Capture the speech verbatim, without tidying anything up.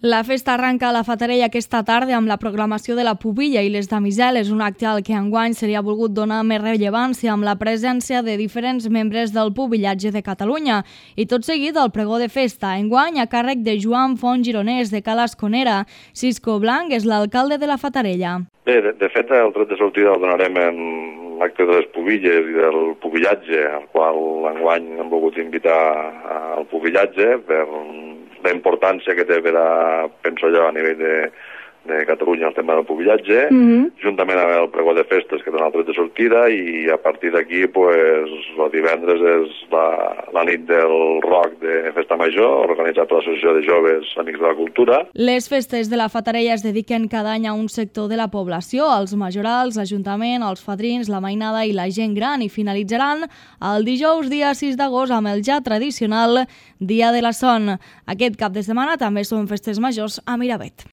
La festa arranca a la Fatarella aquesta tarda amb la programació de la Pubilla i les damiseles, un acte al que enguany seria volgut donar més rellevància amb la presència de diferents membres del pubillatge de Catalunya. I tot seguit el pregó de festa, enguany a càrrec de Joan Font Gironès de Cala Esconera. Cisco Blanc és l'alcalde de la Fatarella. Bé, de, de fet, el tret de sortida el donarem en l'acte de les pubilles i del pubillatge, al qual enguany hem volgut invitar al pubillatge per la importància que té per a, penso jo, a nivell de, de Catalunya el tema del pubillatge, mm-hmm. juntament amb el pregó de festes que dona el tret de sortida, i a partir d'aquí, pues, el divendres és la, la nit del rock de Festa Major, organitzat per l'Associació de Joves Amics de la Cultura. Les festes de la Fatarella es dediquen cada any a un sector de la població, els majorals, l'Ajuntament, els fadrins, la mainada i la gent gran, i finalitzaran el dijous dia sis d'agost amb el ja tradicional Dia de la Son. Aquest cap de setmana també són festes majors a Miravet.